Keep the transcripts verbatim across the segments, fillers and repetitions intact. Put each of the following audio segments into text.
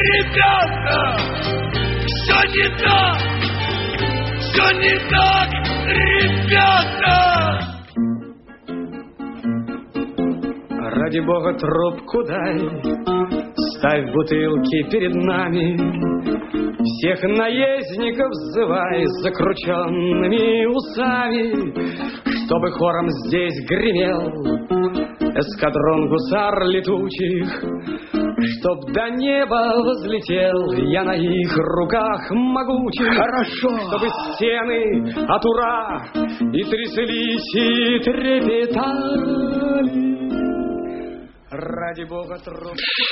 ребята, все не так, все не так, ребята. Ради бога, трубку дай, ставь бутылки перед нами, всех наездников взывай с закрученными усами, чтобы хором здесь гремел эскадрон гусар летучих, чтоб до неба возлетел я на их руках могучих. Хорошо. Чтобы стены от ура и тряслись, и трепетали. Ради бога, трубку.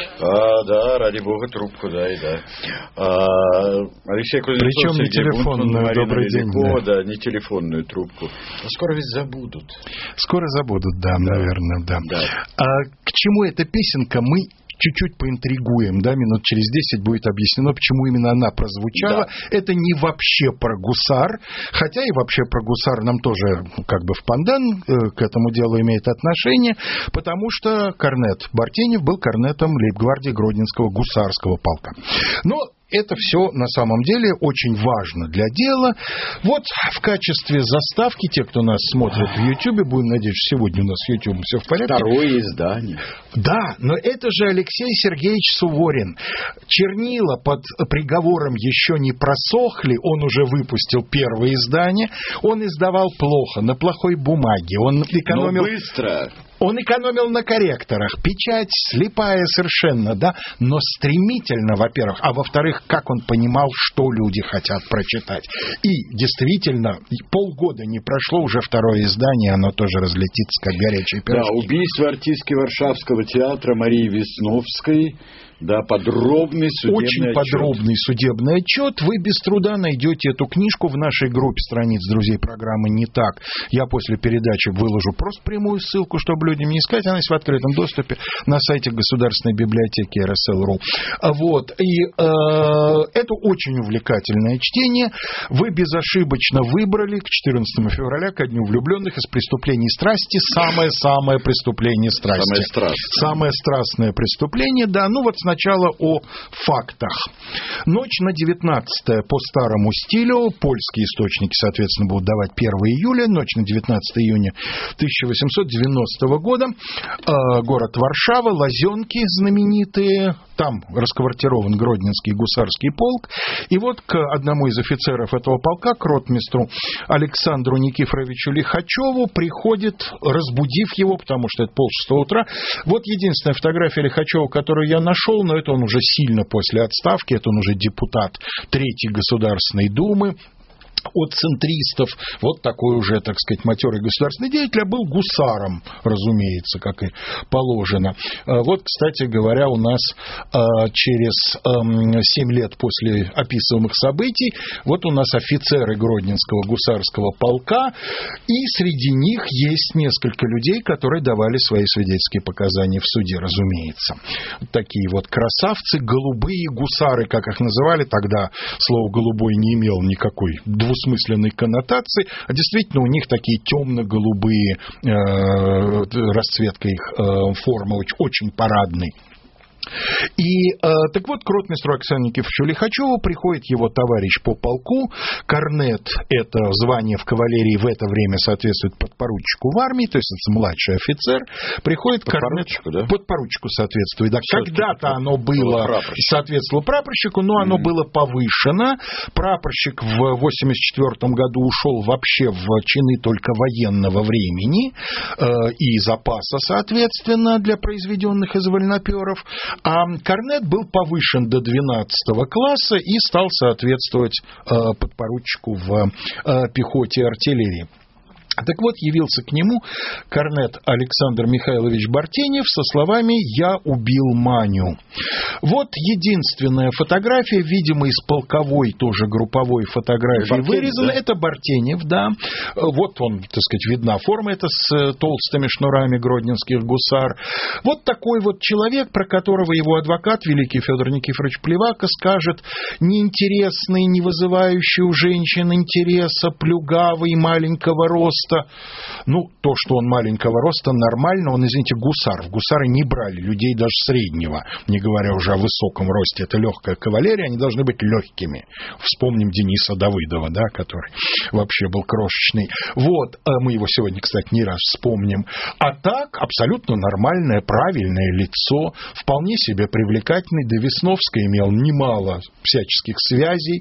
А, да, ради бога, трубку, да, и да. А, Алексей Кузнецов, причем не телефонную, добрый день. Велико, да. да, не телефонную трубку. А скоро ведь забудут. Скоро забудут, да, да. наверное, да. да. А к чему эта песенка, мы чуть-чуть поинтригуем, да, минут через десять будет объяснено, почему именно она прозвучала. Да. Это не вообще про гусар, хотя и вообще про гусар нам тоже как бы в пандан э, к этому делу имеет отношение, потому что корнет Бартенев был корнетом лейб-гвардии Гродненского гусарского полка. Но это все на самом деле очень важно для дела. Вот в качестве заставки, те, кто нас смотрит в Ютьюбе, будем надеяться, что сегодня у нас с Ютьюбом все в порядке. Второе издание. Да, но это же Алексей Сергеевич Суворин. Чернила под приговором еще не просохли, он уже выпустил первое издание. Он издавал плохо, на плохой бумаге. Он экономил... Но быстро... Он экономил на корректорах, печать слепая совершенно, да, но стремительно, во-первых, а во-вторых, как он понимал, что люди хотят прочитать. И действительно, полгода не прошло, уже второе издание, оно тоже разлетится, как горячие пирожки. Да, убийство артистки Варшавского театра Марии Весновской. Да, подробный судебный Очень отчет. подробный судебный отчет. Вы без труда найдете эту книжку в нашей группе страниц друзей программы «Не так». Я после передачи выложу просто прямую ссылку, чтобы людям не искать. Она есть в открытом доступе на сайте Государственной библиотеки эр эс эл точка ру. Вот. И э, это очень увлекательное чтение. Вы безошибочно выбрали к четырнадцатому февраля, ко Дню влюбленных, из преступлений страсти самое-самое преступление страсти. Самое страстное. Самое страстное преступление, да. Ну вот сначала о фактах. Ночь на девятнадцатое по старому стилю. Польские источники, соответственно, будут давать первого июля. Ночь на девятнадцатое июня тысяча восемьсот девяностого года. Э, город Варшава, Лазенки знаменитые. Там расквартирован Гродненский гусарский полк. И вот к одному из офицеров этого полка, к ротмистру Александру Никифоровичу Лихачеву, приходит, разбудив его, потому что это полшестого утра. Вот единственная фотография Лихачева, которую я нашел, но это он уже сильно после отставки, это он уже депутат Третьей Государственной Думы. От центристов, вот такой уже, так сказать, матерый государственный деятель, а был гусаром, разумеется, как и положено. Вот, кстати говоря, у нас через семь лет после описываемых событий, вот у нас офицеры Гродненского гусарского полка, и среди них есть несколько людей, которые давали свои свидетельские показания в суде, разумеется. Вот такие вот красавцы, голубые гусары, как их называли, тогда слово «голубой» не имело никакой двусмысленной коннотации, а действительно у них такие темно-голубые, э, расцветка их э, формы очень, очень парадный. И, э, так вот, к ротмистру Александру Никифоровичу Лихачеву приходит его товарищ по полку. Корнет – это звание в кавалерии, в это время соответствует подпоручику в армии, то есть это младший офицер. Приходит подпоручику, корнет, да? Подпоручику соответствует, да. Когда-то оно было, соответствовало прапорщику, но оно mm-hmm. было повышено. Прапорщик в восемьдесят четвёртом году ушел вообще в чины только военного времени э, и запаса, соответственно, для произведенных из вольноперов. А корнет был повышен до двенадцатого класса и стал соответствовать э, подпоручику в э, пехоте и артиллерии. Так вот, явился к нему корнет Александр Михайлович Бартенев со словами «Я убил Маню». Вот единственная фотография, видимо, из полковой, тоже групповой фотографии Бартенев, вырезана. Да? Это Бартенев, да. Вот он, так сказать, видна форма, это с толстыми шнурами гродненских гусар. Вот такой вот человек, про которого его адвокат, великий Федор Никифорович Плевака, скажет: неинтересный, не вызывающий у женщин интереса, плюгавый, маленького роста, роста. Ну, то, что он маленького роста, нормально. Он, извините, гусар. В гусары не брали людей даже среднего, не говоря уже о высоком росте. Это легкая кавалерия, они должны быть легкими. Вспомним Дениса Давыдова, да, который вообще был крошечный. Вот, мы его сегодня, кстати, не раз вспомним. А так, абсолютно нормальное, правильное лицо, вполне себе привлекательный. Да Весновский имел немало всяческих связей.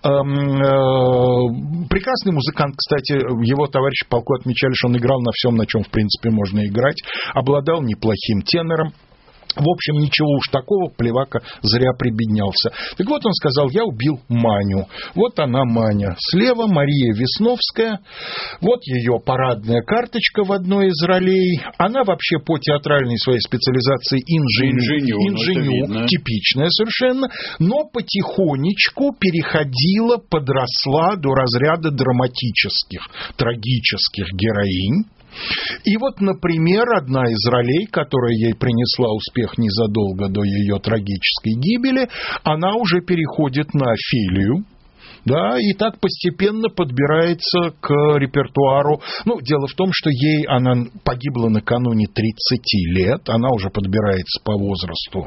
Прекрасный музыкант, кстати, его товарищи по полку отмечали, что он играл на всем, на чем, в принципе, можно играть. Обладал неплохим тенором. В общем, ничего уж такого, Плевака зря прибеднялся. Так вот, он сказал: я убил Маню. Вот она, Маня. Слева Мария Весновская. Вот ее парадная карточка в одной из ролей. Она вообще по театральной своей специализации инженю. Инженю, инженю типичная совершенно. Но потихонечку переходила, подросла до разряда драматических, трагических героинь. И вот, например, одна из ролей, которая ей принесла успех незадолго до ее трагической гибели, она уже переходит на Офелию. Да, и так постепенно подбирается к репертуару. Ну, дело в том, что ей она погибла накануне тридцати лет, она уже подбирается по возрасту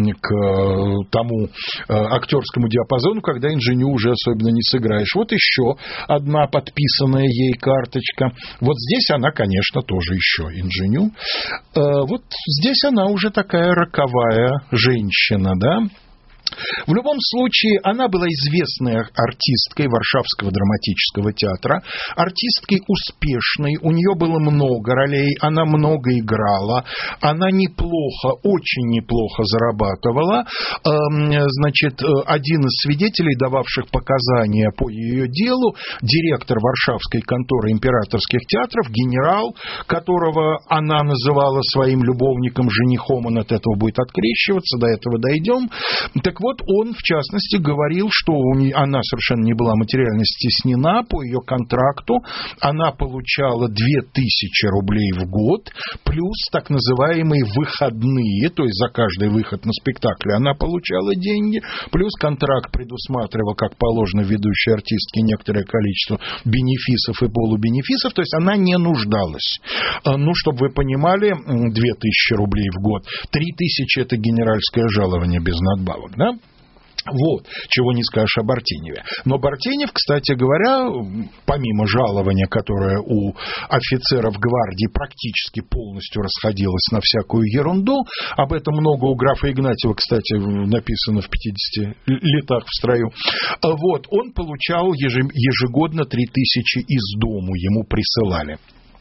к тому актерскому диапазону, когда инженю уже особенно не сыграешь. Вот еще одна подписанная ей карточка. Вот здесь она, конечно, тоже еще инженю. Вот здесь она уже такая роковая женщина, да. В любом случае, она была известной артисткой Варшавского драматического театра, артисткой успешной, у нее было много ролей, она много играла, она неплохо, очень неплохо зарабатывала. Значит, один из свидетелей, дававших показания по ее делу, директор Варшавской конторы императорских театров, генерал, которого она называла своим любовником, женихом, он от этого будет открещиваться, до этого дойдем. Так вот, он, в частности, говорил, что она совершенно не была материально стеснена. По ее контракту она получала две тысячи рублей в год, плюс так называемые выходные, то есть за каждый выход на спектакле она получала деньги, плюс контракт предусматривал, как положено ведущей артистке, некоторое количество бенефисов и полубенефисов, то есть она не нуждалась. Ну, чтобы вы понимали, две тысячи рублей в год, три тысячи – это генеральское жалование без надбавок, да? Вот, чего не скажешь о Бартеневе. Но Бартенев, кстати говоря, помимо жалования, которое у офицеров гвардии практически полностью расходилось на всякую ерунду, об этом много у графа Игнатьева, кстати, написано в пятидесяти летах в строю, вот, он получал ежегодно три тысячи из дому, ему присылали.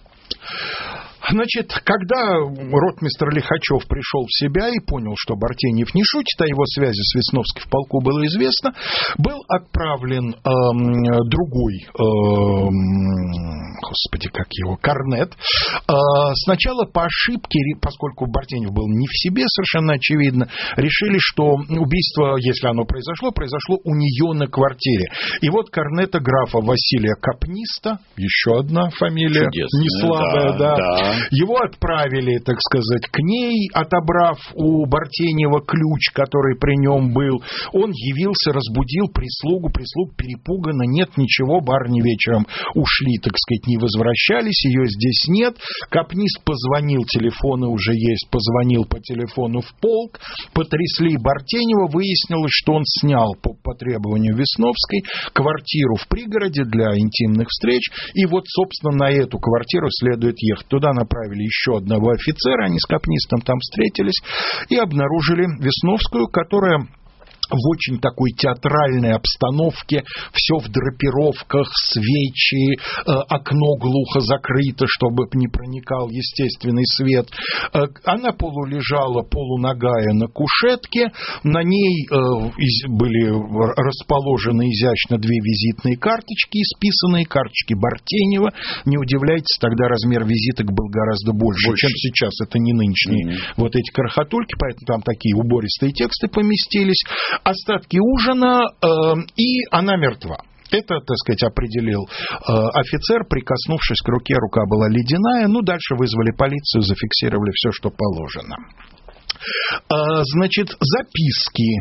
Значит, когда ротмистр Лихачев пришел в себя и понял, что Бартенев не шутит, а его связи с Весновской в полку было известно, был отправлен э, другой, э, господи, как его, корнет. Э, сначала по ошибке, поскольку Бартенев был не в себе, совершенно очевидно, решили, что убийство, если оно произошло, произошло у нее на квартире. И вот корнета графа Василия Капниста, еще одна фамилия, чудесная, неслабая, да, да. да. Его отправили, так сказать, к ней, отобрав у Бартенева ключ, который при нем был. Он явился, разбудил прислугу, прислуга перепугана, нет ничего, барыни вечером ушли, так сказать, не возвращались, ее здесь нет. Капнист позвонил, телефоны уже есть, позвонил по телефону в полк, потрясли Бартенева, выяснилось, что он снял по, по требованию Весновской квартиру в пригороде для интимных встреч, и вот, собственно, на эту квартиру следует ехать. Туда направили еще одного офицера, они с Капнистом там встретились и обнаружили Весновскую, которая в очень такой театральной обстановке, все в драпировках, свечи, окно глухо закрыто, чтобы не проникал естественный свет. Она полулежала, полуногая на кушетке, на ней были расположены изящно две визитные карточки, исписанные карточки Бартенева. Не удивляйтесь, тогда размер визиток был гораздо больше, больше. чем сейчас. Это не нынешние mm-hmm. вот эти крохотульки, поэтому там такие убористые тексты поместились. Остатки ужина, э, и она мертва. Это, так сказать, определил э, офицер, прикоснувшись к руке, рука была ледяная. Ну, дальше вызвали полицию, зафиксировали все, что положено. Значит, записки.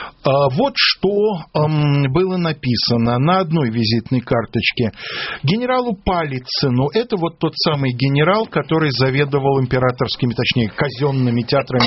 Вот что было написано на одной визитной карточке. Генералу Палицыну, это вот тот самый генерал, который заведовал императорскими, точнее, казенными театрами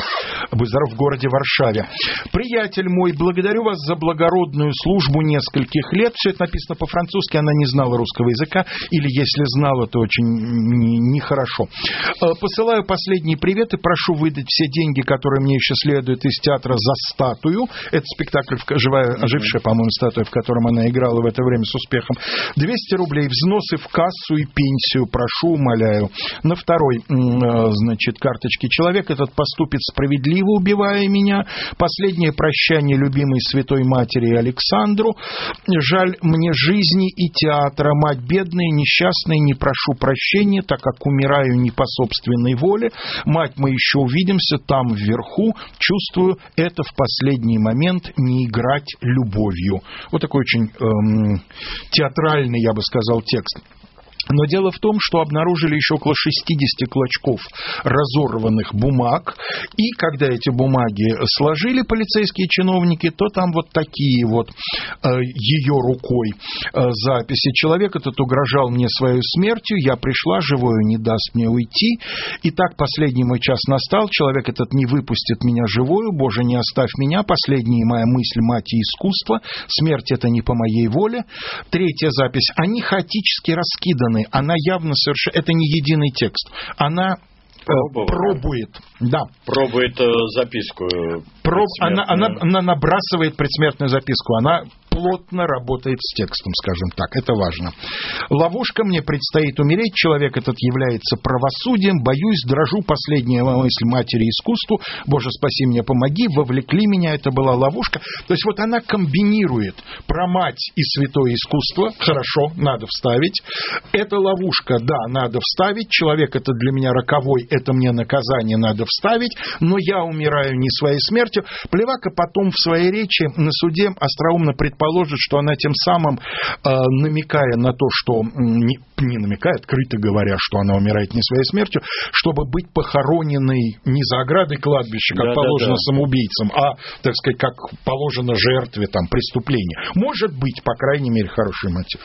в городе Варшаве. Приятель мой, благодарю вас за благородную службу нескольких лет. Все это написано по-французски, она не знала русского языка, или если знала, то очень нехорошо. Посылаю последний привет и прошу выдать все деньги, которые мне еще следует из театра за статую. Это спектакль, живая, ожившая, по-моему, статуя, в котором она играла в это время с успехом. двести рублей взносы в кассу и пенсию, прошу, умоляю. На второй, значит, карточке человек этот поступит справедливо, убивая меня. Последнее прощание любимой святой матери Александру. Жаль мне жизни и театра. Мать бедная, несчастная, не прошу прощения, так как умираю не по собственной воле. Мать, мы еще увидимся там вверху. Чувствую, это в последний момент не играть любовью. Вот такой очень эм, театральный, я бы сказал, текст. Но дело в том, что обнаружили еще около шестидесяти клочков разорванных бумаг, и когда эти бумаги сложили полицейские чиновники, то там вот такие вот э, ее рукой э, записи. Человек этот угрожал мне своей смертью, я пришла, живою не даст мне уйти, и так последний мой час настал, человек этот не выпустит меня живою, Боже, не оставь меня, последняя моя мысль, мать и искусство, смерть это не по моей воле. Третья запись, они хаотически раскиданы. Она явно совершенно... Это не единый текст. Она Пробовала. пробует. Да. Пробует э, записку. Проб... Она, она, она набрасывает предсмертную записку. Она плотно работает с текстом, скажем так. Это важно. Ловушка, мне предстоит умереть. Человек этот является правосудием. Боюсь, дрожу. Последняя мысль матери искусству. Боже, спаси меня, помоги. Вовлекли меня. Это была ловушка. То есть вот она комбинирует про мать и святое искусство. Хорошо, надо вставить. Это ловушка, да, надо вставить. Человек это для меня роковой. Это мне наказание, надо вставить. Но я умираю не своей смертью. Плевака потом в своей речи на суде остроумно предположит, что она тем самым, э, намекая на то, что не, не намекая, открыто говоря, что она умирает не своей смертью, чтобы быть похороненной не за оградой кладбища, как да, положено да, да. самоубийцам, а, так сказать, как положено жертве там, преступления. Может быть, по крайней мере, хороший мотив.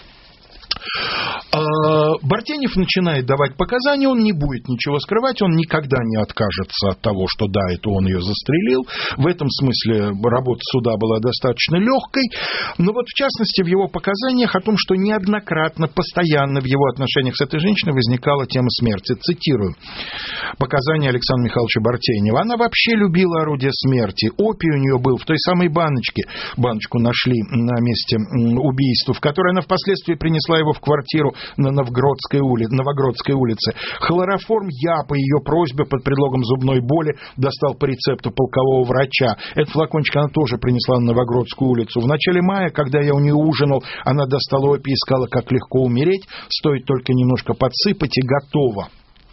Бартенев начинает давать показания, он не будет ничего скрывать, он никогда не откажется от того, что да, это он ее застрелил. В этом смысле работа суда была достаточно легкой. Но вот в частности в его показаниях о том, что неоднократно, постоянно в его отношениях с этой женщиной возникала тема смерти. Цитирую показания Александра Михайловича Бартенева. Она вообще любила орудие смерти. Опий у нее был в той самой баночке. Баночку нашли на месте убийства, в которой она впоследствии принесла его в квартиру на Новгородской улице, Новогродской улице. Хлороформ я по ее просьбе под предлогом зубной боли достал по рецепту полкового врача. Этот флакончик она тоже принесла на Новогродскую улицу. В начале мая, когда я у нее ужинал, она достала опий и сказала, как легко умереть, стоит только немножко подсыпать и готово.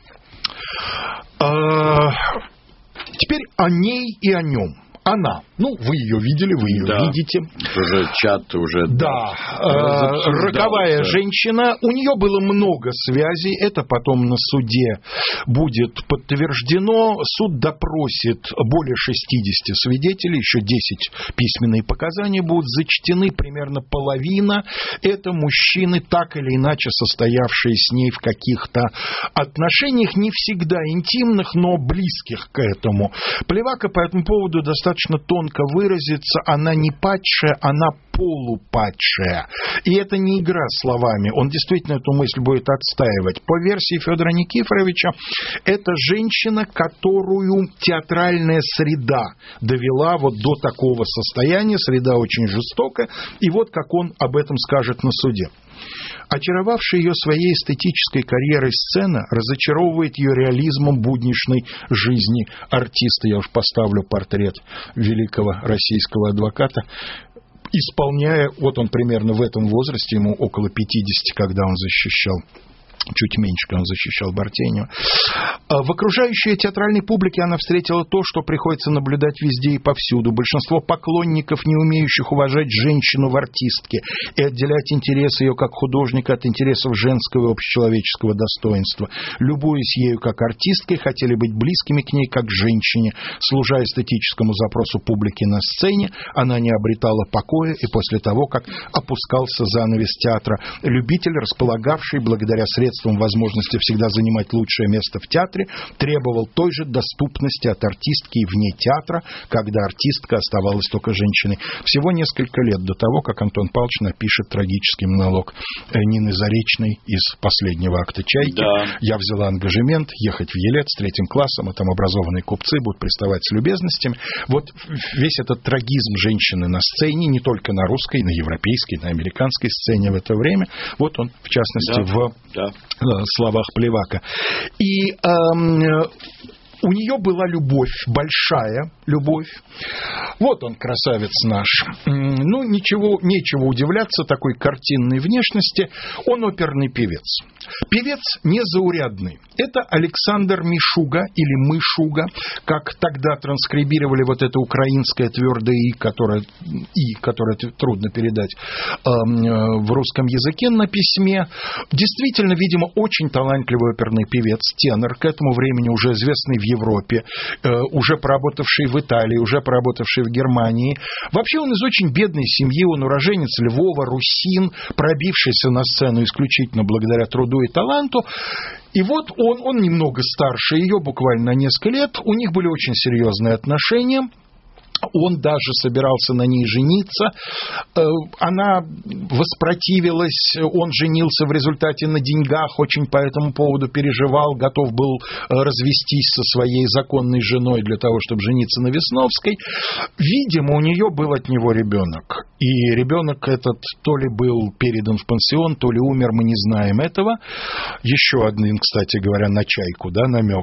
Теперь о ней и о нем. Она, ну, вы ее видели, вы ее да. видите. Уже чат, уже... Да, э, роковая женщина, у нее было много связей, это потом на суде будет подтверждено. Суд допросит более шестидесяти свидетелей, еще десять письменные показания будут зачтены, примерно половина. Это мужчины, так или иначе состоявшие с ней в каких-то отношениях, не всегда интимных, но близких к этому. Плевака по этому поводу достаточно тонко выразиться, она не падшая, она полупадшая. И это не игра словами, он действительно эту мысль будет отстаивать. По версии Федора Никифоровича, это женщина, которую театральная среда довела вот до такого состояния, среда очень жестокая, и вот как он об этом скажет на суде. Очаровавшая ее своей эстетической карьерой сцена разочаровывает ее реализмом будничной жизни артиста. Я уж поставлю портрет великого российского адвоката, исполняя, вот он примерно в этом возрасте, ему около пятидесяти, когда он защищал чуть меньше, когда он защищал Бартенева. В окружающей театральной публике она встретила то, что приходится наблюдать везде и повсюду. Большинство поклонников, не умеющих уважать женщину в артистке и отделять интересы ее как художника от интересов женского и общечеловеческого достоинства. Любуясь ею как артисткой, хотели быть близкими к ней как к женщине. Служа эстетическому запросу публики на сцене, она не обретала покоя и после того, как опускался занавес театра. Любитель, располагавший благодаря средствам возможности всегда занимать лучшее место в театре, требовал той же доступности от артистки и вне театра, когда артистка оставалась только женщиной. Всего несколько лет до того, как Антон Павлович напишет трагический монолог Нины Заречной из последнего акта «Чайки». Да. Я взяла ангажемент ехать в Елец с третьим классом, а там образованные купцы будут приставать с любезностями. Вот весь этот трагизм женщины на сцене, не только на русской, на европейской, на американской сцене в это время, вот он, в частности, да. в да. словах Плевака. И эм, у нее была любовь, большая любовь. Вот он, красавец наш. Ну, ничего, нечего удивляться такой картинной внешности. Он оперный певец. Певец незаурядный. Это Александр Мишуга или Мышуга, как тогда транскрибировали вот это украинское твердое «и», которое, «и», которое трудно передать э, в русском языке на письме. Действительно, видимо, очень талантливый оперный певец, тенор, к этому времени уже известный в Европе, э, уже поработавший в Италии, уже поработавший в Германии. Вообще он из очень бедной семьи, он уроженец Львова, русин, пробившийся на сцену исключительно благодаря труду и таланту. И вот он, он немного старше ее, буквально на несколько лет, у них были очень серьезные отношения. Он даже собирался на ней жениться. Она воспротивилась, он женился в результате на деньгах, очень по этому поводу переживал, готов был развестись со своей законной женой для того, чтобы жениться на Весновской. Видимо, у нее был от него ребенок. И ребенок этот то ли был передан в пансион, то ли умер, мы не знаем этого. Еще один, кстати говоря, на «Чайку», да, намек.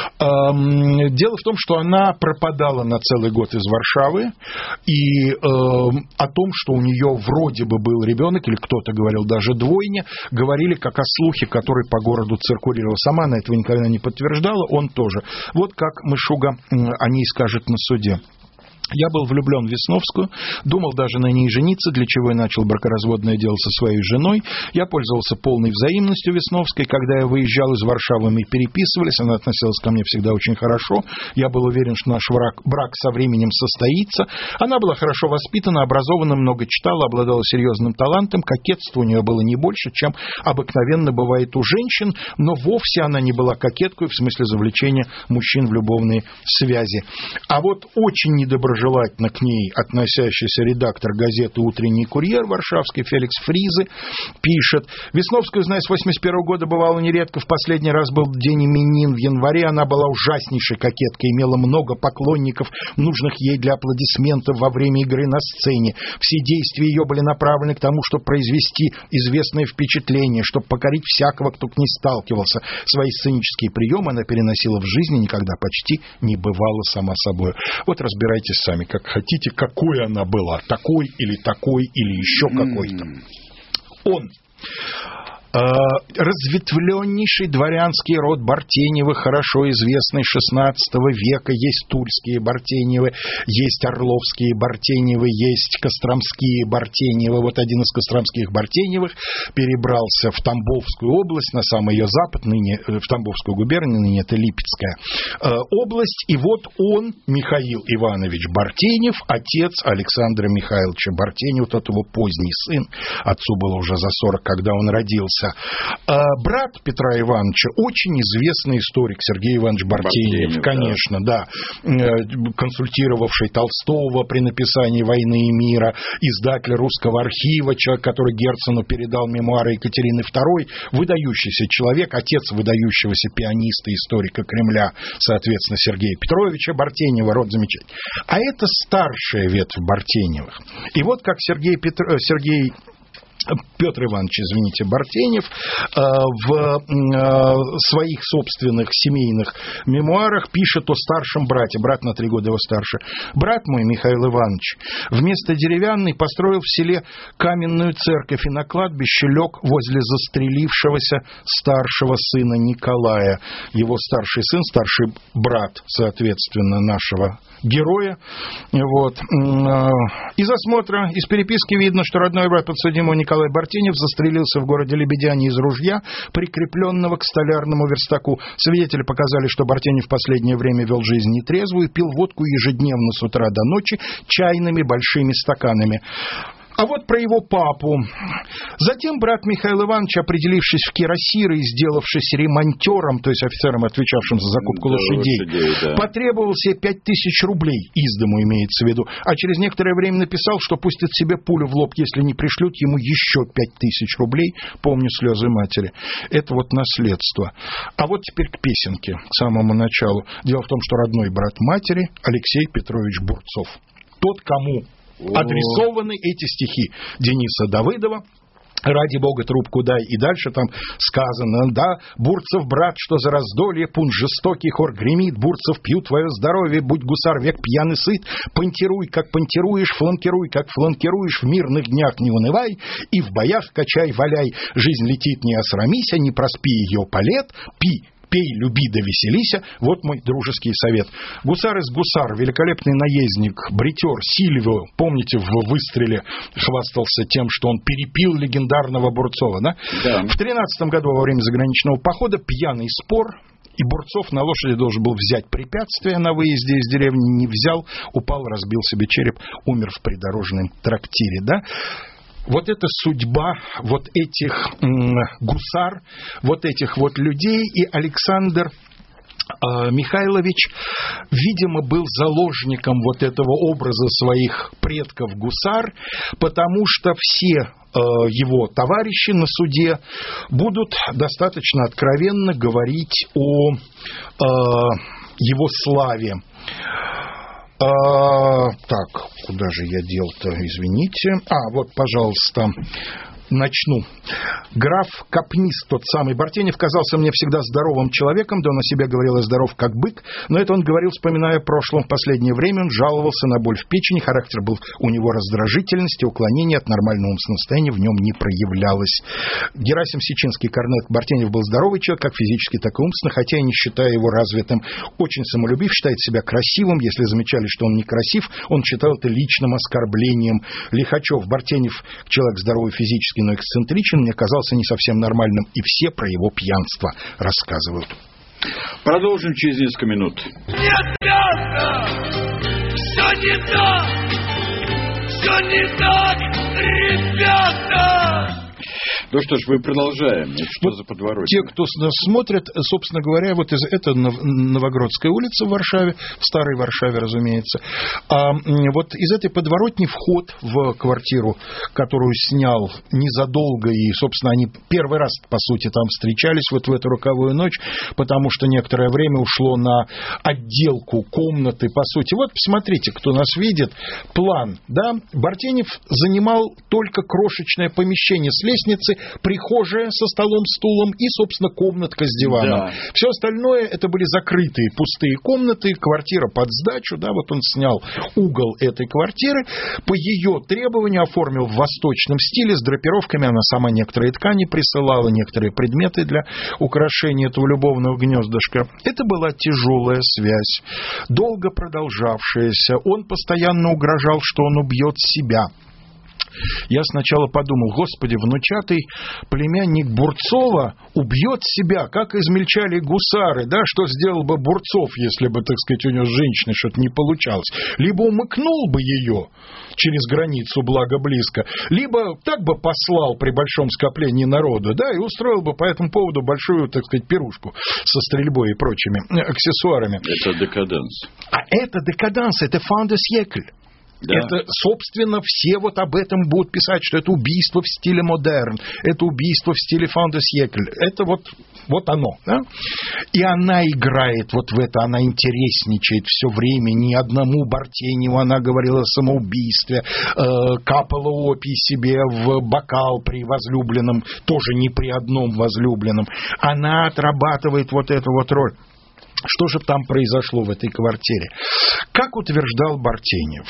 Дело в том, что она пропадала на целый год из Варшавы. Варшавы, и э, о том, что у нее вроде бы был ребенок, или кто-то говорил даже двойня, говорили как о слухе, который по городу циркулировал. Сама она этого никогда не подтверждала, он тоже. Вот как Мышуга о ней скажет на суде. Я был влюблен в Весновскую, думал даже на ней жениться, для чего я начал бракоразводное дело со своей женой. Я пользовался полной взаимностью Весновской. Когда я выезжал из Варшавы, мы переписывались, она относилась ко мне всегда очень хорошо. Я был уверен, что наш брак, брак со временем состоится. Она была хорошо воспитана, образована, много читала, обладала серьезным талантом. Кокетство у нее было не больше, чем обыкновенно бывает у женщин, но вовсе она не была кокеткой в смысле завлечения мужчин в любовные связи. А вот очень недоброжелательно желательно к ней относящийся редактор газеты «Утренний курьер» варшавский Феликс Фризе пишет: Весновскую, зная, с восемьдесят первого года бывало нередко, в последний раз был день именин в январе, она была ужаснейшей кокеткой, имела много поклонников, нужных ей для аплодисментов во время игры на сцене. Все действия ее были направлены к тому, чтобы произвести известное впечатление, чтобы покорить всякого, кто к ней сталкивался. Свои сценические приемы она переносила в жизни, никогда почти не бывала сама собой. Вот разбирайтесь сами, как хотите, какой она была, такой или такой, или еще какой-то. Он разветвленнейший дворянский род Бартеневых, хорошо известный шестнадцатого века. Есть тульские Бартеневы, есть орловские Бартеневы, есть костромские Бартеневы. Вот один из костромских Бартеневых перебрался в Тамбовскую область, на самый ее запад, ныне в Тамбовскую губернию, ныне это Липецкая э, область. И вот он, Михаил Иванович Бартенев, отец Александра Михайловича Бартенева, тот его поздний сын. Отцу было уже за сорок, когда он родился. Брат Петра Ивановича, очень известный историк Сергей Иванович Бартенев, Бартенев конечно, да. да, консультировавший Толстого при написании «Войны и мира», издатель Русского архива, человек, который Герцену передал мемуары Екатерины второй, выдающийся человек, отец выдающегося пианиста, историка Кремля, соответственно, Сергея Петровича Бартенева, род замечательный. А это старшая ветвь Бартеневых. И вот как Сергей Петр... Сергей Петр Иванович, извините, Бартенев в своих собственных семейных мемуарах пишет о старшем брате, брат на три года его старше. «Брат мой, Михаил Иванович, вместо деревянной построил в селе каменную церковь и на кладбище лег возле застрелившегося старшего сына Николая». Его старший сын, старший брат, соответственно, нашего героя. Вот. Из осмотра, из переписки видно, что родной брат подсудимого Николая Бартенев застрелился в городе Лебедяне из ружья, прикрепленного к столярному верстаку. Свидетели показали, что Бартенев в последнее время вел жизнь нетрезвую, пил водку ежедневно с утра до ночи чайными большими стаканами. А вот про его папу. Затем брат Михаил Иванович, определившись в кирасиры и сделавшись ремонтером, то есть офицером, отвечавшим за закупку да, лошадей, лошадей да. потребовал себе пять тысяч рублей, из дому имеется в виду, а через некоторое время написал, что пустит себе пулю в лоб, если не пришлют ему еще пять тысяч рублей. Помню слезы матери. Это вот наследство. А вот теперь к песенке, к самому началу. Дело в том, что родной брат матери Алексей Петрович Бурцов. Тот, кому адресованы эти стихи Дениса Давыдова. «Ради Бога, трубку дай». И дальше там сказано, да, Бурцев, брат, что за раздолье, пункт жестокий, хор гремит, Бурцев, пью твое здоровье, будь гусар, век пьяный сыт, понтируй, как понтируешь, фланкируй, как фланкируешь, в мирных днях не унывай, и в боях качай, валяй, жизнь летит, не осрамися, не проспи ее полет, пи, пей, люби да веселися. Вот мой дружеский совет. Гусар из гусар, великолепный наездник, бритер Сильвио, помните, в «Выстреле» хвастался тем, что он перепил легендарного Бурцова, да? Да. В тринадцатом году во время заграничного похода пьяный спор, и Бурцов на лошади должен был взять препятствие на выезде из деревни, не взял, упал, разбил себе череп, умер в придорожном трактире, да? Вот это судьба вот этих м, гусар, вот этих вот людей, и Александр э, Михайлович, видимо, был заложником вот этого образа своих предков гусар, потому что все э, его товарищи на суде будут достаточно откровенно говорить о э, его славе. А, так, куда же я дел-то, извините. А, вот, пожалуйста, начну. Граф Капнист, тот самый Бартенев, казался мне всегда здоровым человеком, да он о себе говорил, я здоров как бык, но это он говорил, вспоминая прошлое. В последнее время он жаловался на боль в печени, характер был у него раздражительности, уклонение от нормального умственного состояния в нем не проявлялось. Герасим Сечинский, корнет Бартенев, был здоровый человек, как физически, так и умственно, хотя и не считая его развитым. Очень самолюбив, считает себя красивым. Если замечали, что он некрасив, он считал это личным оскорблением. Лихачев, Бартенев, человек здоровый физически, но эксцентричен, мне казался не совсем нормальным, и все про его пьянство рассказывают. Продолжим через несколько минут. Нет, ребята, все не так, все не так, ребята. Ну что ж, мы продолжаем. Что вот за подворотня? Те, кто нас смотрит, собственно говоря, вот из, это Новогродская улица в Варшаве, в старой Варшаве, разумеется. А вот из этой подворотни вход в квартиру, которую снял незадолго, и, собственно, они первый раз, по сути, там встречались вот в эту роковую ночь, потому что некоторое время ушло на отделку комнаты, по сути. Вот, посмотрите, кто нас видит, план, да, Бартенев занимал только крошечное помещение с лестницы, прихожая со столом, стулом и, собственно, комнатка с диваном. Да. Все остальное это были закрытые пустые комнаты, квартира под сдачу, да, вот он снял угол этой квартиры, по ее требованию оформил в восточном стиле с драпировками, она сама некоторые ткани присылала, некоторые предметы для украшения этого любовного гнездышка. Это была тяжелая связь, долго продолжавшаяся. Он постоянно угрожал, что он убьет себя. Я сначала подумал, господи, внучатый племянник Бурцова убьет себя, как измельчали гусары, да, что сделал бы Бурцов, если бы, так сказать, у него с женщиной что-то не получалось. Либо умыкнул бы ее через границу, благо близко, либо так бы послал при большом скоплении народу, да, и устроил бы по этому поводу большую, так сказать, пирушку со стрельбой и прочими аксессуарами. Это декаданс. А это декаданс, это fin de siècle. Да. Это, собственно, все вот об этом будут писать, что это убийство в стиле модерн, это убийство в стиле fin de siècle. Это вот, вот оно. Да? И она играет вот в это, она интересничает все время. Ни одному Бартеневу она говорила о самоубийстве, э, капала опий себе в бокал при возлюбленном, тоже не при одном возлюбленном. Она отрабатывает вот эту вот роль. Что же там произошло в этой квартире? Как утверждал Бартенев,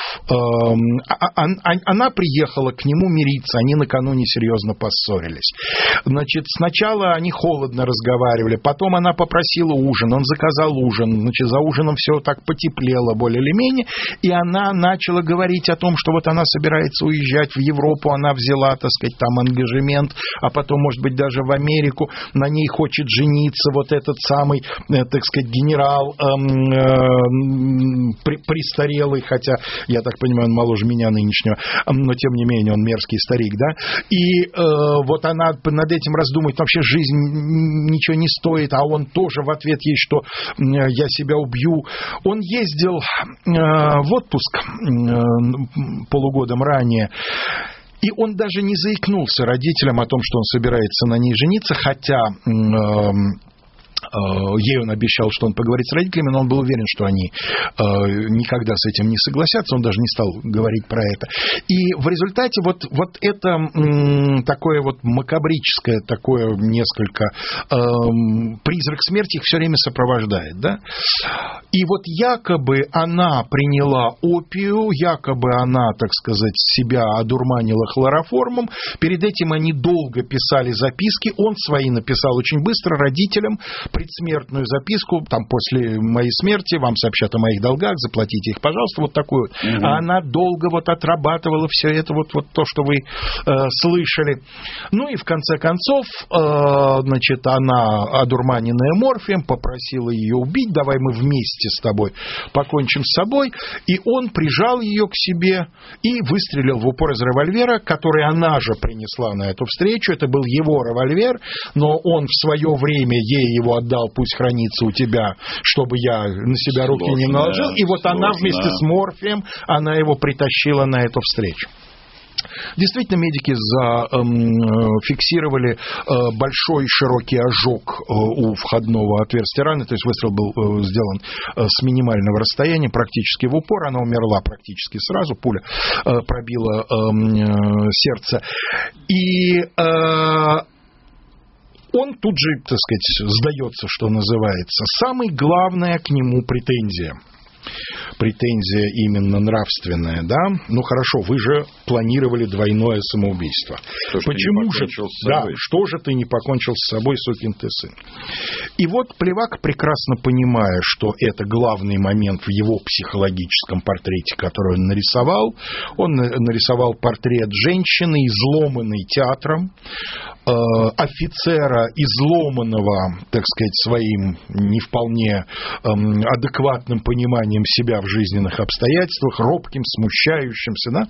э, она приехала к нему мириться, они накануне серьезно поссорились. Значит, сначала они холодно разговаривали, потом она попросила ужин, он заказал ужин, значит, за ужином все так потеплело более или менее, и она начала говорить о том, что вот она собирается уезжать в Европу, она взяла, так сказать, там ангажемент, а потом, может быть, даже в Америку, на ней хочет жениться вот этот самый, так сказать, генерал эм, э, при, престарелый, хотя, я так понимаю, он моложе меня нынешнего, но, тем не менее, он мерзкий старик, да, и э, вот она над этим раздумывает, вообще жизнь ничего не стоит, а он тоже в ответ ей, что э, я себя убью. Он ездил э, в отпуск э, полугодом ранее, и он даже не заикнулся родителям о том, что он собирается на ней жениться, хотя... Э, Ей он обещал, что он поговорит с родителями, но он был уверен, что они э, никогда с этим не согласятся, он даже не стал говорить про это. И в результате вот, вот это м, такое вот макабрическое, такое несколько э, призрак смерти их все время сопровождает, да? И вот якобы она приняла опию, якобы она, так сказать, себя одурманила хлороформом, перед этим они долго писали записки, он свои написал очень быстро родителям, предсмертную записку, там, после моей смерти вам сообщат о моих долгах, заплатите их, пожалуйста, вот такую. Mm-hmm. А она долго вот отрабатывала все это, вот, вот то, что вы э, слышали. Ну и в конце концов, э, значит, она, одурманенная морфием, попросила ее убить, давай мы вместе с тобой покончим с собой, и он прижал ее к себе и выстрелил в упор из револьвера, который она же принесла на эту встречу, это был его револьвер, но он в свое время ей его отдал, пусть хранится у тебя, чтобы я на себя руки сложно, не наложил. И вот сложно. Она вместе с морфием, она его притащила на эту встречу. Действительно, медики зафиксировали э, большой широкий ожог э, у входного отверстия раны, то есть выстрел был э, сделан э, с минимального расстояния, практически в упор, она умерла практически сразу, пуля э, пробила э, сердце. И э, он тут же, так сказать, сдается, что называется. Самая главная к нему претензия. Претензия именно нравственная, да? Ну хорошо, вы же планировали двойное самоубийство. Что Почему же? Да, что же ты не покончил с собой, сукин ты сын? И вот Плевак, прекрасно понимая, что это главный момент в его психологическом портрете, который он нарисовал, он нарисовал портрет женщины, изломанной театром, э, офицера, изломанного, так сказать, своим не вполне э, адекватным пониманием себя в жизненных обстоятельствах, робким, смущающимся, да?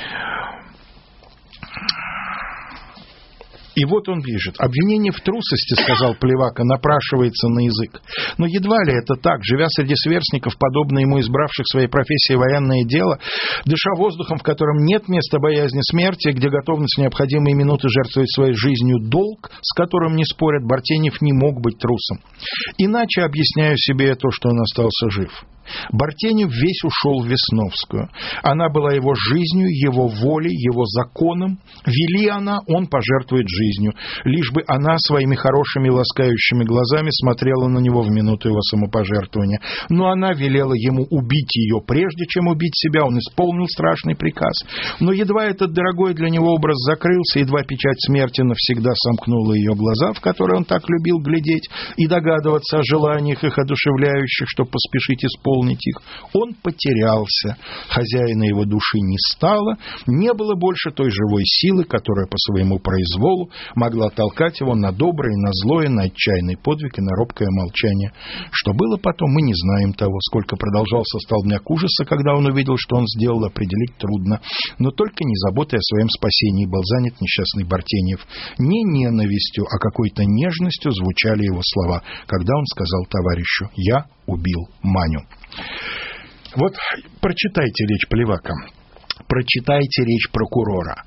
И вот он пишет: обвинение в трусости, сказал Плевака, напрашивается на язык. Но едва ли это так. Живя среди сверстников, подобно ему избравших своей профессией военное дело, дыша воздухом, в котором нет места боязни смерти, где готовность в необходимые минуты жертвовать своей жизнью долг, с которым не спорят, Бартенев не мог быть трусом. Иначе объясняю себе то, что он остался жив. Бартенев весь ушел в Весновскую. Она была его жизнью, его волей, его законом. Вели она, он пожертвует жизнью, лишь бы она своими хорошими ласкающими глазами смотрела на него в минуту его самопожертвования. Но она велела ему убить ее, прежде чем убить себя. Он исполнил страшный приказ. Но едва этот дорогой для него образ закрылся, едва печать смерти навсегда сомкнула ее глаза, в которые он так любил глядеть и догадываться о желаниях их одушевляющих, чтобы поспешить исполнить их, он потерялся. Хозяина его души не стало, не было больше той живой силы, которая по своему произволу могла толкать его на доброе, на злое, на отчаянный подвиг и на робкое молчание. Что было потом, мы не знаем того. Сколько продолжался столбняк ужаса, когда он увидел, что он сделал, определить трудно. Но только не заботой о своем спасении был занят несчастный Бартенев. Не ненавистью, а какой-то нежностью звучали его слова, когда он сказал товарищу: «Я убил Маню». Вот прочитайте речь Плевака. прочитайте речь прокурора.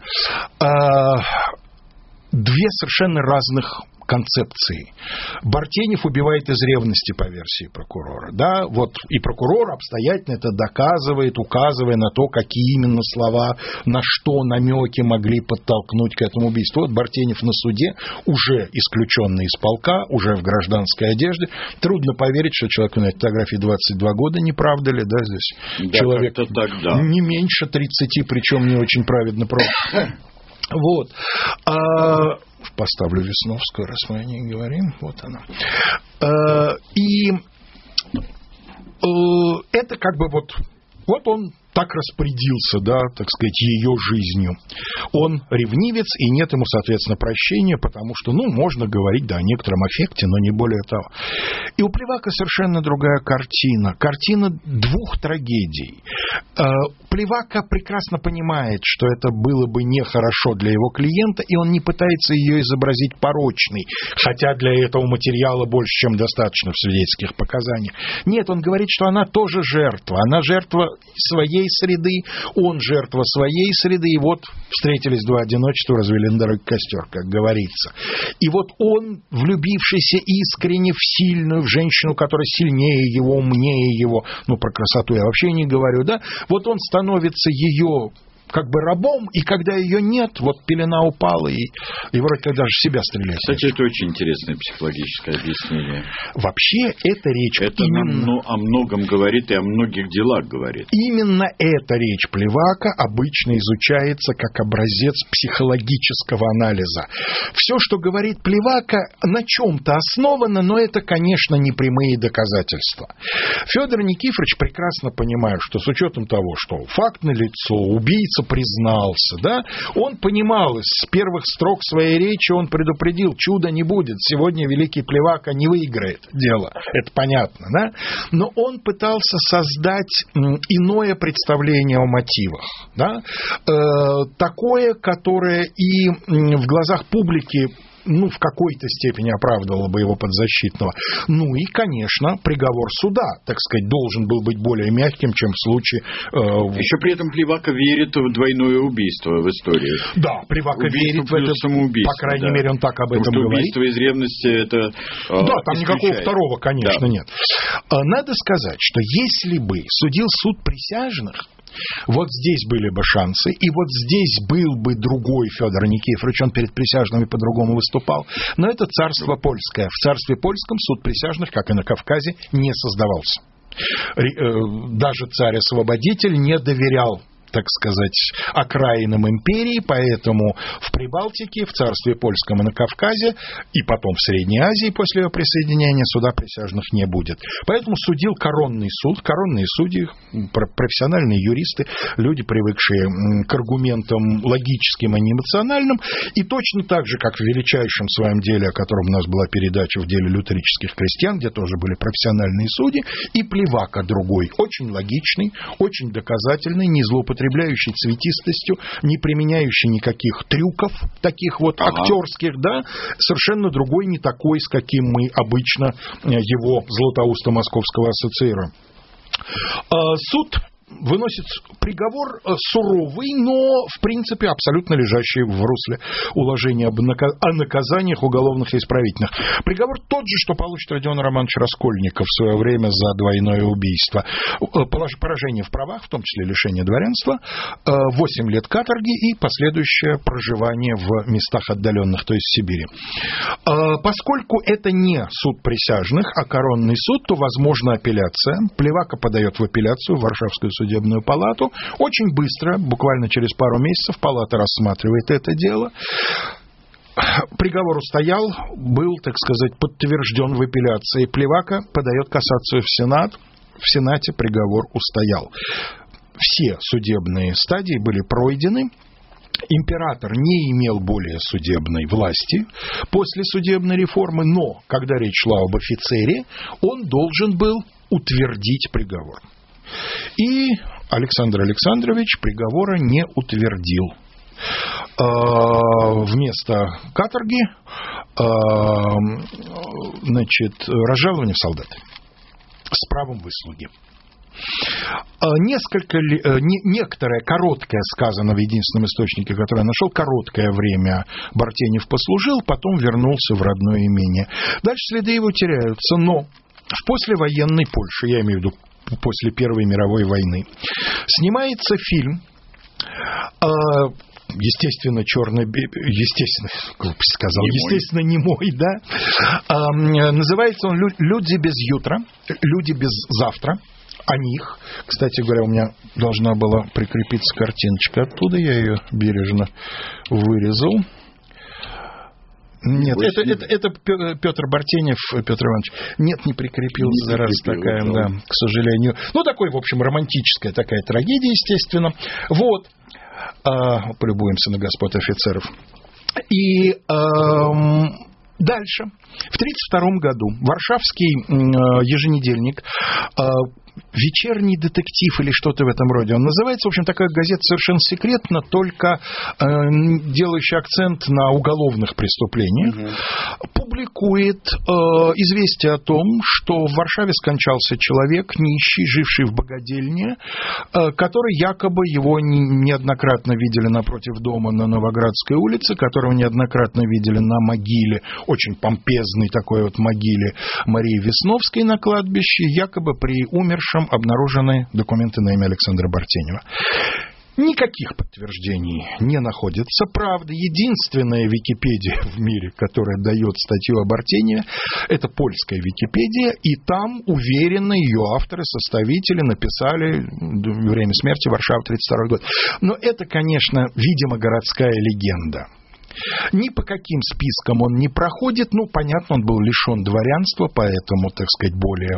Две совершенно разных концепции. Бартенев убивает из ревности, по версии прокурора. Да, вот и прокурор обстоятельно это доказывает, указывая на то, какие именно слова, на что намеки могли подтолкнуть к этому убийству. Вот Бартенев на суде, уже исключенный из полка, уже в гражданской одежде. Трудно поверить, что человеку на этой фотографии двадцать два года, не правда ли, да, здесь? Да, человек так, да. Не меньше тридцати, причем не очень праведно просто. Вот. А, поставлю Весновскую, раз мы о ней говорим. Вот она. А, и а, это как бы вот, вот он так распорядился, да, так сказать, ее жизнью. Он ревнивец, и нет ему, соответственно, прощения, потому что, ну, можно говорить, да, о некотором аффекте, но не более того. И у Плевака совершенно другая картина. Картина двух трагедий. Плевака прекрасно понимает, что это было бы нехорошо для его клиента, и он не пытается ее изобразить порочной, хотя для этого материала больше, чем достаточно в свидетельских показаниях. Нет, он говорит, что она тоже жертва. Она жертва своей среды, он жертва своей среды, и вот встретились два одиночества, развели на дороге костер, как говорится. И вот он, влюбившийся искренне в сильную, в женщину, которая сильнее его, умнее его, ну, про красоту я вообще не говорю, да, вот он становится ее как бы рабом, и когда ее нет, вот пелена упала, и, и вроде как даже себя стреляет. Кстати, это очень интересное психологическое объяснение. Вообще, эта речь... Это именно... нам о многом говорит и о многих делах говорит. Именно эта речь Плевака обычно изучается как образец психологического анализа. Все, что говорит Плевака, на чем-то основано, но это, конечно, не прямые доказательства. Федор Никифорович прекрасно понимает, что с учетом того, что факт налицо, убийца признался, да, он понимал, с первых строк своей речи он предупредил, чуда не будет, сегодня великий Плевака не выиграет дело, это понятно, да, но он пытался создать иное представление о мотивах, да, э, такое, которое и в глазах публики, ну, в какой-то степени оправдывало бы его подзащитного. Ну и, конечно, приговор суда, так сказать, должен был быть более мягким, чем в случае... Э, Еще при этом Плевака верит в двойное убийство в истории. Да, Плевака убийство верит в это, самоубийство, по крайней да. мере, он так об этом Потому что говорит. убийство из ревности это э, Да, там исключает. никакого второго, конечно, да. нет. Надо сказать, что если бы судил суд присяжных, вот здесь были бы шансы, и вот здесь был бы другой Федор Никифорович, он перед присяжными по-другому выступал, но это царство польское. В царстве польском суд присяжных, как и на Кавказе, не создавался. Даже царь-освободитель не доверял, так сказать, окраинам империи, поэтому в Прибалтике, в царстве польском и на Кавказе, и потом в Средней Азии после его присоединения суда присяжных не будет. Поэтому судил коронный суд, коронные судьи, профессиональные юристы, люди, привыкшие к аргументам логическим, а не эмоциональным, и точно так же, как в величайшем своем деле, о котором у нас была передача в деле лютерических крестьян, где тоже были профессиональные судьи, и Плевака другой, очень логичный, очень доказательный, не злоупотребляющий, употребляющий цветистостью, не применяющий никаких трюков, таких вот ага. актерских, да, совершенно другой, не такой, с каким мы обычно его Златоуста Московского ассоциируем. Суд выносит приговор суровый, но, в принципе, абсолютно лежащий в русле уложения о наказаниях уголовных и исправительных. Приговор тот же, что получит Родион Романович Раскольников в свое время за двойное убийство. Поражение в правах, в том числе лишение дворянства, восемь лет каторги и последующее проживание в местах отдаленных, то есть в Сибири. Поскольку это не суд присяжных, а коронный суд, то возможна апелляция. Плевака подает в апелляцию в Варшавскую судебную палату. Очень быстро, буквально через пару месяцев, палата рассматривает это дело. Приговор устоял, был, так сказать, подтвержден в апелляции. Плевака подает кассацию в Сенат. В Сенате приговор устоял. Все судебные стадии были пройдены. Император не имел более судебной власти после судебной реформы, но, когда речь шла об офицере, он должен был утвердить приговор. И Александр Александрович приговора не утвердил. Вместо каторги, значит, разжалование в солдаты с правом выслуги. Несколько, не, некоторое короткое, сказано в единственном источнике, который я нашел, короткое время Бартенев послужил, потом вернулся в родное имение. Дальше следы его теряются, но в послевоенной Польше, я имею в виду после Первой мировой войны, снимается фильм, естественно, черный, естественно, глупость сказал, не естественно, не мой, да, называется он «Люди без ютра», «Люди без завтра». О них. Кстати говоря, у меня должна была прикрепиться картиночка оттуда, я ее бережно вырезал. Нет, это, это, это Петр Бартенев, Петр Иванович. Нет, не прикрепил, не зараза такая, да, к сожалению. Ну, такой, в общем, романтическая такая трагедия, естественно. Вот. А, полюбуемся на господ офицеров. И... А, дальше. В тридцать втором году варшавский э, еженедельник э, «Вечерний детектив» или что-то в этом роде он называется. В общем, такая газета совершенно секретно, только э, делающая акцент на уголовных преступлениях, угу. публикует э, известие о том, что в Варшаве скончался человек, нищий, живший в богадельне, э, который якобы его неоднократно видели напротив дома на Новоградской улице, которого неоднократно видели на могиле, очень помпезной такой вот могиле Марии Весновской на кладбище, якобы при умершем обнаружены документы на имя Александра Бартенева. Никаких подтверждений не находится. Правда, единственная Википедия в мире, которая дает статью о Бартеневе, это польская Википедия, и там, уверенно, ее авторы, составители написали время смерти Варшава тридцать второй год. Но это, конечно, видимо, городская легенда. Ни по каким спискам он не проходит. Ну, понятно, он был лишен дворянства, поэтому, так сказать, более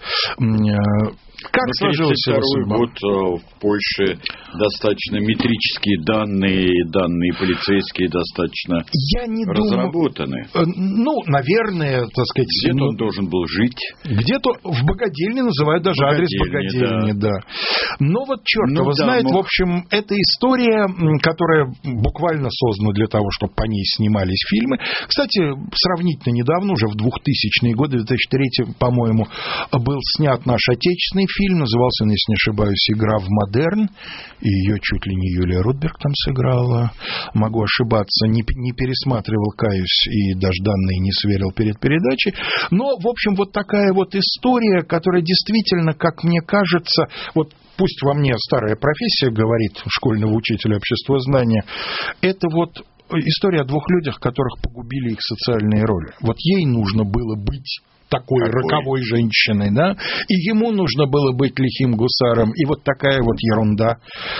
в... Как сложилось его судьба? Год в Польше достаточно метрические данные, данные полицейские достаточно Я не разработаны. Думаю, ну, наверное, так сказать... Где-то ну, он должен был жить. Где-то в богадельне называют даже адрес богадельни, да. да. Но вот черт ну, его да, знает, мог... в общем, это история, которая буквально создана для того, чтобы по ней снимались фильмы. Кстати, сравнительно недавно, уже в двухтысячные годы, две тысячи третий, по-моему, был снят наш отечественный фильм, назывался, если не ошибаюсь, «Игра в модерн», и ее чуть ли не Юлия Рудберг там сыграла, могу ошибаться, не, не пересматривал, каюсь, и даже данные не сверил перед передачей, но, в общем, вот такая вот история, которая действительно, как мне кажется, вот пусть во мне старая профессия, говорит школьного учителя обществознания, это вот история о двух людях, которых погубили их социальные роли. Вот ей нужно было быть такой Какой? роковой женщиной, да, и ему нужно было быть лихим гусаром, и вот такая вот ерунда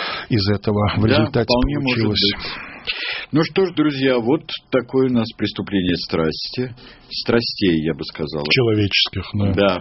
из этого в да, результате получилась. Ну что ж, друзья, вот такое у нас преступление страсти, страстей, я бы сказал. Человеческих, да. Да.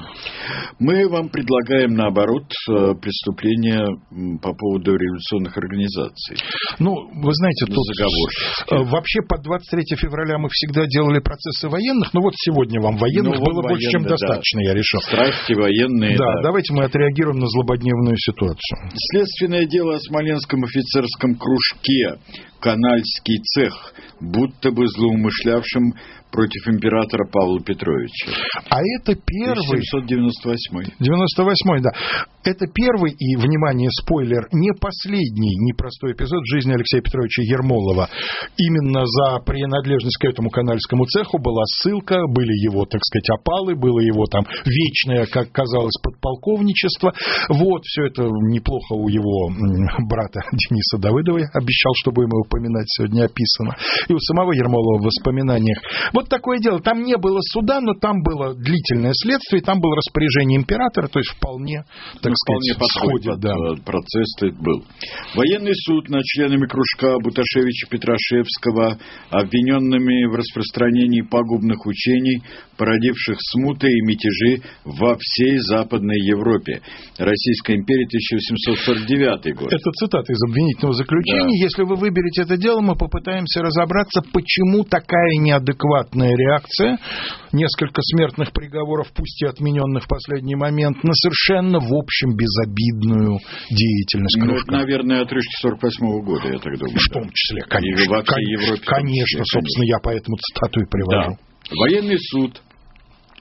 Мы вам предлагаем, наоборот, преступления по поводу революционных организаций. Ну, вы знаете, тут заговорщических. Вообще под двадцать третьего февраля мы всегда делали процессы военных, но вот сегодня вам военных ну, было вот больше, чем да. достаточно, я решил. Страсти военные. Да, да, давайте мы отреагируем на злободневную ситуацию. Следственное дело о Смоленском офицерском кружке «Канальский цех», будто бы злоумышлявшим против императора Павла Петровича. А это первый... тысяча семьсот девяносто восьмой. девяносто восьмой, да. Это первый и, внимание, спойлер, не последний непростой эпизод в жизни Алексея Петровича Ермолова. Именно за принадлежность к этому канальскому цеху была ссылка, были его, так сказать, опалы, было его там вечное, как казалось, подполковничество. Вот, все это неплохо у его брата Дениса Давыдова, я обещал, что будем его упоминать, сегодня описано. И у самого Ермолова в воспоминаниях. Вот такое дело. Там не было суда, но там было длительное следствие, там было распоряжение императора, то есть вполне, так ну, сказать, подходит, да. Процесс был. Военный суд над членами кружка Буташевича Петрашевского, обвиненными в распространении пагубных учений, породивших смуты и мятежи во всей Западной Европе. Российская империя, тысяча восемьсот сорок девятый год. Это цитата из обвинительного заключения. Да. Если вы выберете это дело, мы попытаемся разобраться, почему такая неадекватная реакция, несколько смертных приговоров, пусть и отмененных в последний момент, на совершенно, в общем, безобидную деятельность кружка. Ну, это, наверное, отрыжки сорок восьмого года, я так думаю. В том числе, конечно. И во всей Европе. Конечно, собственно, конечно. Я поэтому цитату и привожу. Да. Военный суд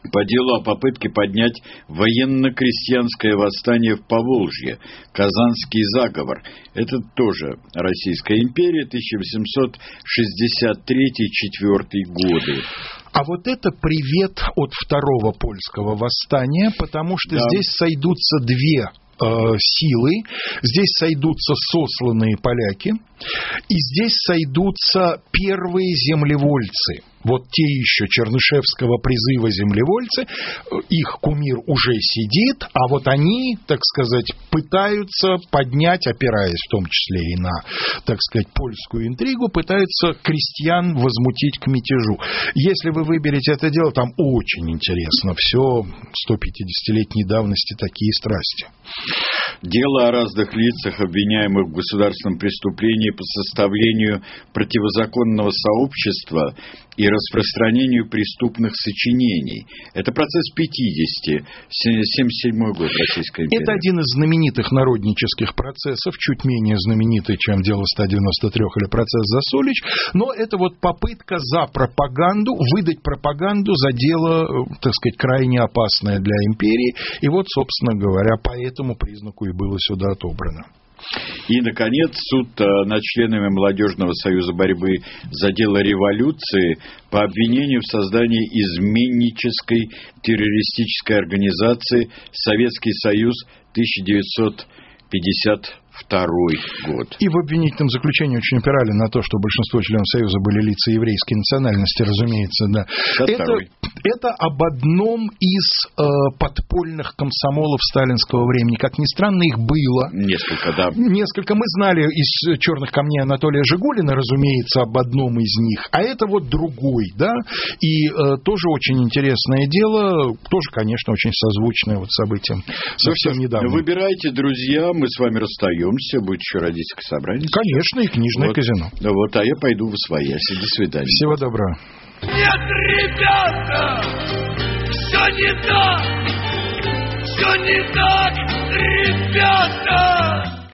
по делу о попытке поднять военно-крестьянское восстание в Поволжье, Казанский заговор. Это тоже Российская империя, тысяча восемьсот шестьдесят третий — четвёртый годы. А вот это привет от второго польского восстания, потому что да. здесь сойдутся две силы, здесь сойдутся сосланные поляки, и здесь сойдутся первые землевольцы. Вот те еще Чернышевского призыва землевольцы, их кумир уже сидит, а вот они, так сказать, пытаются поднять, опираясь в том числе и на, так сказать, польскую интригу, пытаются крестьян возмутить к мятежу. Если вы выберете это дело, там очень интересно все, сто пятидесятилетней давности такие страсти. Дело о разных лицах, обвиняемых в государственном преступлении по составлению противозаконного сообщества и распространению преступных сочинений. Это процесс пятидесяти, семьдесят седьмой год, Российская империя. Это один из знаменитых народнических процессов, чуть менее знаменитый, чем дело ста девяноста трёх или процесс Засулич, но это вот попытка за пропаганду, выдать пропаганду за дело, так сказать, крайне опасное для империи, и вот, собственно говоря, по этому признаку и было сюда отобрано. И, наконец, суд над членами Молодежного союза борьбы за дело революции по обвинению в создании изменнической террористической организации «Советский Союз», тысяча девятьсот пятьдесят второй год. И в обвинительном заключении очень опирали на то, что большинство членов Союза были лица еврейской национальности, разумеется, да. Это, это об одном из э, подпольных комсомолов сталинского времени. Как ни странно, их было. Несколько, да. Несколько. Мы знали из «Черных камней» Анатолия Жигулина, разумеется, об одном из них. А это вот другой, да. И э, тоже очень интересное дело, тоже, конечно, очень созвучное вот событиям совсем недавно. Выбирайте, друзья, мы с вами расстаемся. Будет еще родительское собрание. Конечно, и книжное вот. казино. Вот, а я пойду в освояси. До свидания. Всего доброго. Нет, ребята, все не так, все не так, ребята.